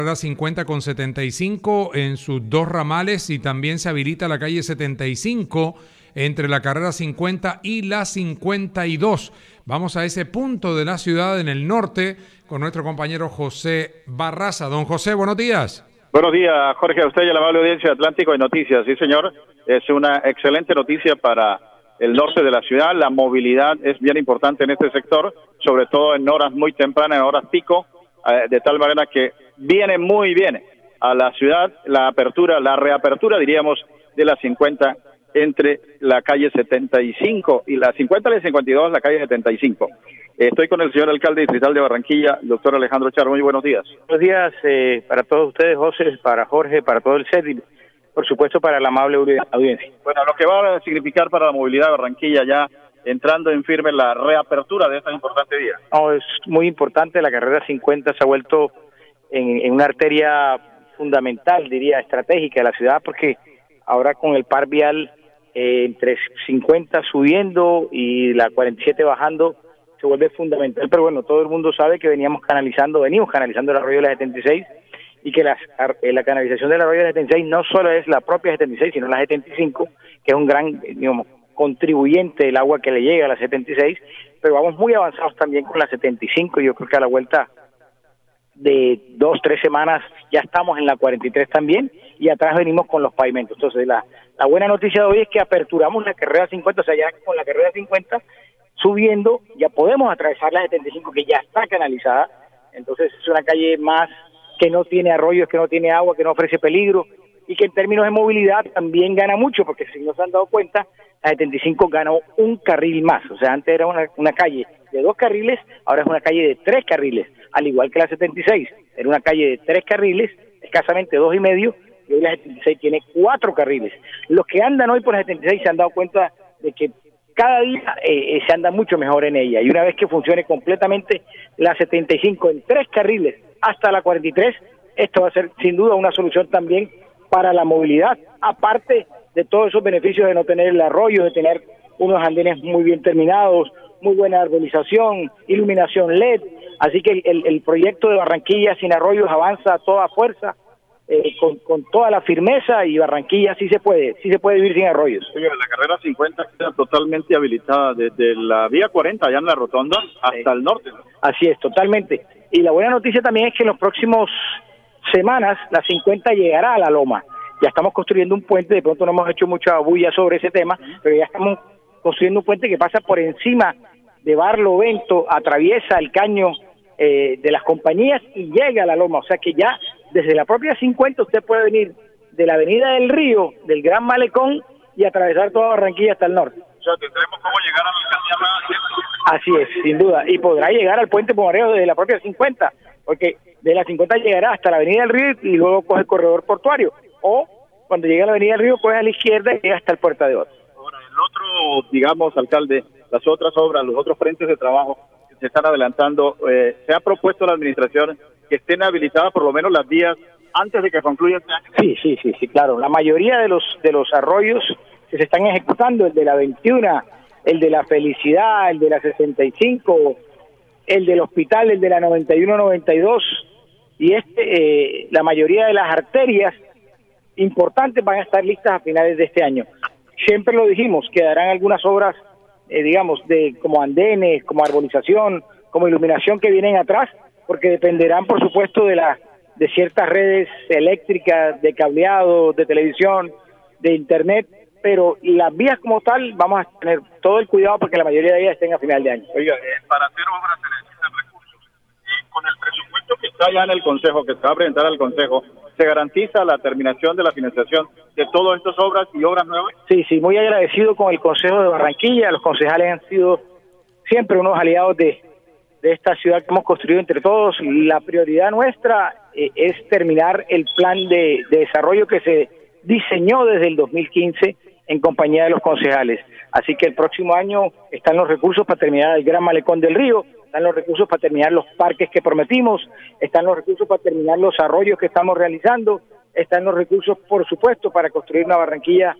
carrera 50 con 75 en sus dos ramales y también se habilita la calle 75 entre la carrera 50 y la 52. Vamos a ese punto de la ciudad en el norte con nuestro compañero José Barraza. Don José, buenos días. Buenos días, Jorge, a usted y a la amable audiencia de Atlántico de Noticias. Sí, señor, es una excelente noticia para el norte de la ciudad. La movilidad es bien importante en este sector, sobre todo en horas muy tempranas, en horas pico, de tal manera que viene muy bien a la ciudad la reapertura, diríamos, de la 50 entre la calle 75 y la 50 y la 52, la calle 75. Estoy con el señor alcalde distrital de Barranquilla, el doctor Alejandro Char. Muy buenos días. Buenos días para todos ustedes, José, para Jorge, para todo el set y, por supuesto, para la amable audiencia. Bueno, lo que va a significar para la movilidad de Barranquilla ya entrando en firme la reapertura de esta importante vía. No, es muy importante. La carrera 50 se ha vuelto en una arteria fundamental, diría, estratégica de la ciudad, porque ahora con el par vial entre 50 subiendo y la 47 bajando, se vuelve fundamental. Pero bueno, todo el mundo sabe que venimos canalizando el arroyo de la 76 y que la canalización del arroyo de la 76 no solo es la propia 76, sino la 75, que es un gran, digamos, contribuyente del agua que le llega a la 76, pero vamos muy avanzados también con la 75. Yo creo que a la vuelta de 2-3 semanas ya estamos en la 43 también, y atrás venimos con los pavimentos. Entonces la buena noticia de hoy es que aperturamos la carrera 50, o sea, ya con la carrera 50 subiendo ya podemos atravesar la 75, que ya está canalizada. Entonces es una calle más que no tiene arroyos, que no tiene agua, que no ofrece peligro, y que en términos de movilidad también gana mucho, porque si no se han dado cuenta, la 75 ganó un carril más. O sea, antes era una calle de 2 carriles, ahora es una calle de 3 carriles, al igual que la 76. Era una calle de 3 carriles, escasamente 2,5, y hoy la 76 tiene 4 carriles. Los que andan hoy por la 76 se han dado cuenta de que cada día se anda mucho mejor en ella, y una vez que funcione completamente la 75 en 3 carriles hasta la 43, esto va a ser sin duda una solución también para la movilidad, aparte de todos esos beneficios de no tener el arroyo, de tener unos andenes muy bien terminados, muy buena arborización, iluminación LED. Así que el proyecto de Barranquilla sin arroyos avanza a toda fuerza, con toda la firmeza, y Barranquilla sí se puede vivir sin arroyos. Oye, la carrera 50 está totalmente habilitada desde la vía 40 allá en la rotonda hasta el norte, ¿no? Así es, totalmente. Y la buena noticia también es que en los próximos semanas la 50 llegará a la loma. Ya estamos construyendo un puente, de pronto no hemos hecho mucha bulla sobre ese tema, pero ya estamos construyendo un puente que pasa por encima de Barlovento, atraviesa el caño de las compañías y llega a la loma. O sea que ya desde la propia 50 usted puede venir de la avenida del Río, del Gran Malecón, y atravesar toda Barranquilla hasta el norte. O sea, tendremos cómo llegar a la Así es, sin duda, y podrá llegar al puente Pomareo desde la propia 50, porque de la 50 llegará hasta la avenida del Río y luego coge el corredor portuario, o cuando llegue a la avenida del Río coge a la izquierda y llega hasta el Puerta de Oro. Ahora, el otro, digamos, alcalde, las otras obras, los otros frentes de trabajo que se están adelantando, ¿se ha propuesto a la administración que estén habilitadas por lo menos las vías antes de que concluya este año? Sí, claro. La mayoría de los arroyos que se están ejecutando, el de la 21, el de la Felicidad, el de la 65, el del Hospital, el de la 91-92, y la mayoría de las arterias importantes van a estar listas a finales de este año. Siempre lo dijimos, quedarán algunas obras, digamos, como andenes, como arborización, como iluminación, que vienen atrás, porque dependerán, por supuesto, de ciertas redes eléctricas, de cableado, de televisión, de internet, pero las vías como tal vamos a tener todo el cuidado porque la mayoría de ellas estén a final de año. Oiga, para hacer obras se necesitan recursos. Con el presupuesto que está ya en el Consejo, que se va a presentar al Consejo, ¿se garantiza la terminación de la financiación de todas estas obras y obras nuevas? Sí, muy agradecido con el Consejo de Barranquilla. Los concejales han sido siempre unos aliados de esta ciudad que hemos construido entre todos. La prioridad nuestra es terminar el plan de desarrollo que se diseñó desde el 2015 en compañía de los concejales. Así que el próximo año están los recursos para terminar el Gran Malecón del Río, están los recursos para terminar los parques que prometimos, están los recursos para terminar los arroyos que estamos realizando, están los recursos, por supuesto, para construir una Barranquilla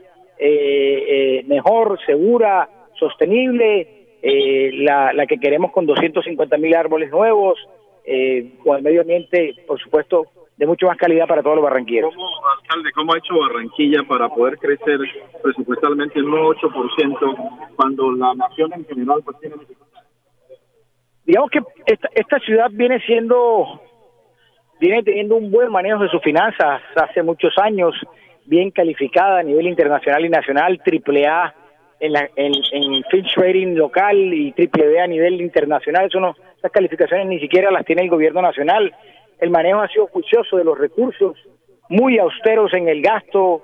mejor, segura, sostenible, la que queremos con 250.000 árboles nuevos, con el medio ambiente, por supuesto, de mucho más calidad para todos los barranquilleros. ¿Cómo, alcalde, cómo ha hecho Barranquilla para poder crecer presupuestalmente en un 8% cuando la nación en general pues tiene dificultades? Digamos que esta ciudad viene teniendo un buen manejo de sus finanzas hace muchos años, bien calificada a nivel internacional y nacional, AAA en Fitch Rating local y triple A nivel internacional. Esas calificaciones ni siquiera las tiene el gobierno nacional. El manejo ha sido juicioso de los recursos, muy austeros en el gasto,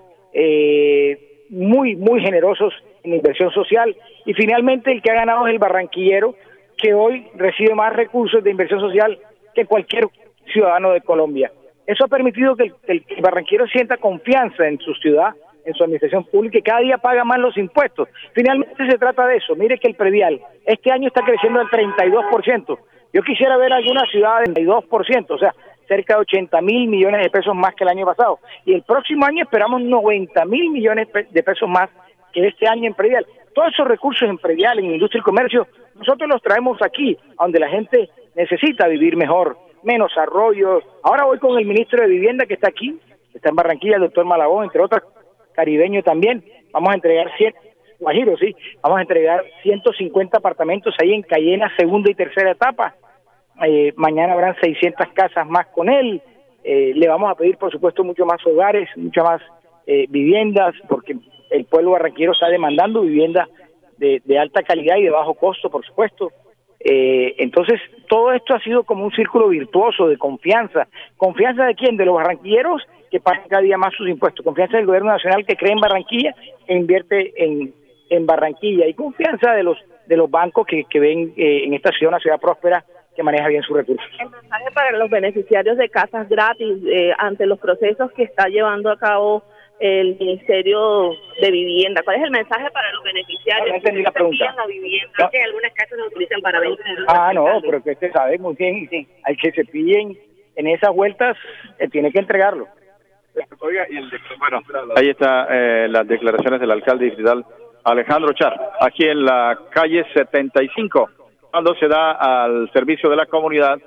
muy generosos en inversión social, y finalmente el que ha ganado es el barranquillero, que hoy recibe más recursos de inversión social que cualquier ciudadano de Colombia. Eso ha permitido que el barranquillero sienta confianza en su ciudad, en su administración pública, y cada día paga más los impuestos. Finalmente se trata de eso. Mire que el predial este año está creciendo al 32%. Yo quisiera ver alguna ciudad del 32%, o sea, cerca de 80.000 millones de pesos más que el año pasado. Y el próximo año esperamos 90.000 millones de pesos más que este año en predial. Todos esos recursos en predial, en industria y comercio, nosotros los traemos aquí, donde la gente necesita vivir mejor, menos arroyos. Ahora voy con el ministro de Vivienda que está aquí, está en Barranquilla, el doctor Malagón, entre otros, caribeño también. Vamos a entregar vamos a entregar 150 apartamentos ahí en Cayena, segunda y tercera etapa. Mañana habrán 600 casas más con él. Le vamos a pedir, por supuesto, mucho más hogares, muchas más viviendas, porque el pueblo barranquero está demandando viviendas de alta calidad y de bajo costo, por supuesto. Entonces, todo esto ha sido como un círculo virtuoso de confianza. ¿Confianza de quién? De los barranquilleros, que pagan cada día más sus impuestos. Confianza del gobierno nacional, que cree en Barranquilla e invierte en Barranquilla. Y confianza de los bancos que ven en esta ciudad una ciudad próspera que maneja bien sus recursos. El mensaje para los beneficiarios de casas gratis ante los procesos que está llevando a cabo el Ministerio de Vivienda. ¿Cuál es el mensaje para los beneficiarios? No entendí la pregunta. La vivienda, no. Que algunas casas se utilizan para venta. No, pero que usted sabe muy bien, sí. Al que se pillen en esas vueltas, tiene que entregarlo. Oiga, bueno, ahí está las declaraciones del alcalde distrital Alejandro Char, aquí en la calle 75, cuando se da al servicio de la comunidad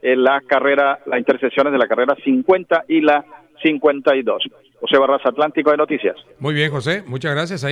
las intersecciones de la carrera 50 y la 52. José Barraza, Atlántico de Noticias. Muy bien, José, muchas gracias.